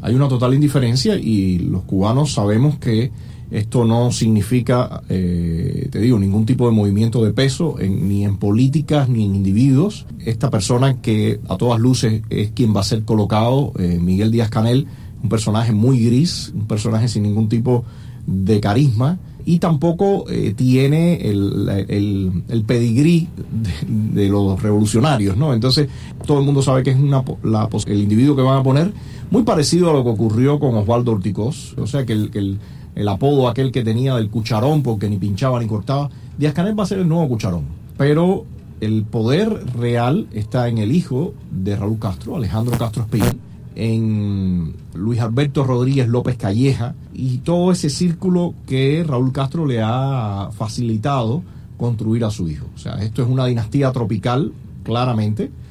hay una total indiferencia, y los cubanos sabemos que esto no significa, ningún tipo de movimiento de peso, ni en políticas ni en individuos. Esta persona que a todas luces es quien va a ser colocado, Miguel Díaz-Canel, un personaje muy gris, un personaje sin ningún tipo de carisma, y tampoco tiene el pedigrí de los revolucionarios, ¿no? Entonces todo el mundo sabe que es el individuo que van a poner muy parecido a lo que ocurrió con Osvaldo Ortigoz, o sea que el apodo aquel que tenía del cucharón, porque ni pinchaba ni cortaba. Díaz-Canel va a ser el nuevo cucharón, pero el poder real está en el hijo de Raúl Castro, Alejandro Castro Espinel, en Luis Alberto Rodríguez López Calleja, y todo ese círculo que Raúl Castro le ha facilitado construir a su hijo. O sea, esto es una dinastía tropical, claramente,